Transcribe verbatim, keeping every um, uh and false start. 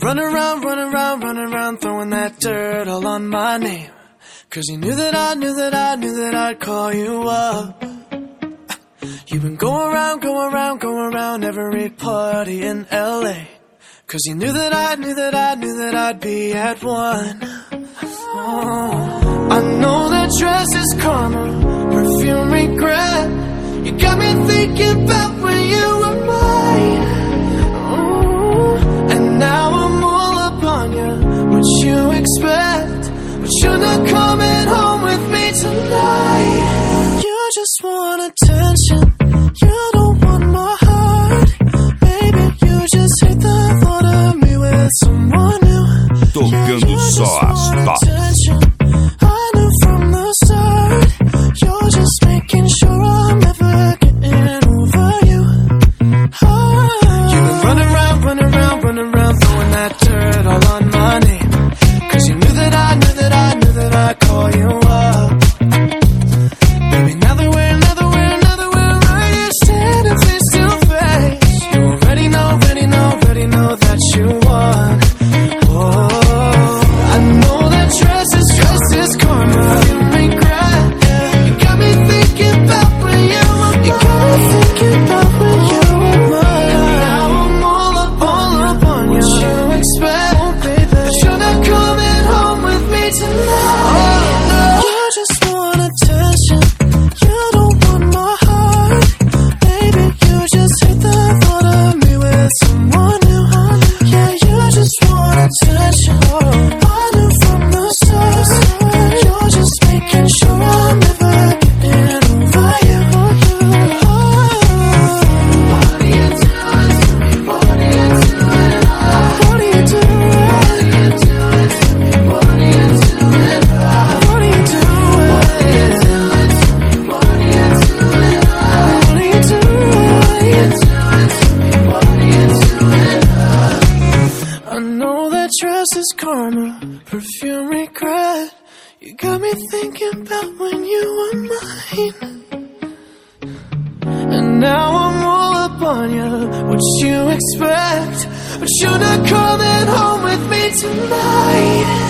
run around, run around, run around, throwing that dirt all on my name. Cause you knew that I knew that I knew that I'd call you up. You've been going around, going around, going around every party in L A. Cause you knew that I knew that I knew that I'd be at one. Oh, I know that dress is karma, perfume regret. You got me thinking about when you were mine. Oh, and now I'm all up on you. What you expect? But you're not coming home with me tonight. You just want attention. You don't want my heart. Baby, you just hate the thought of me with someone new. Tocando só as tops. I knew from the start. You're just making sure I'm never getting over you. Oh. You've been running around, running around, running around, throwing that dirt all on my name. Cause you knew that I knew that I knew that I'd call you up. Baby, now that we're, now that we're, now that we're right here standing face to face, you already know, already know, already know that you won. Oh, I know that dress is, dress is karma, you regret. Yeah. You got me thinking about when you were mine. You got me thinking about when you were mine. Now I'm all up, all up on you. What you expect? Oh, baby, but you're not coming home with me tonight. Oh, no. You just want attention. You don't want my heart. Baby, you just hate the thought of me with someone new. Yeah, you just want attention. I knew from the start. You're just making sure I'm never getting over you. What are you doing to me? What are you doing? What are you doing? What are you doing to me? What are you doing? What are you doing? What are you doing to me? What are you doing? What are you doing? What are you doing to me? What are you doing? I know that dress is karma, perfume regret. You got me thinking about when you were mine. And now I'm all up on you. What you expect? But you're not coming home with me tonight.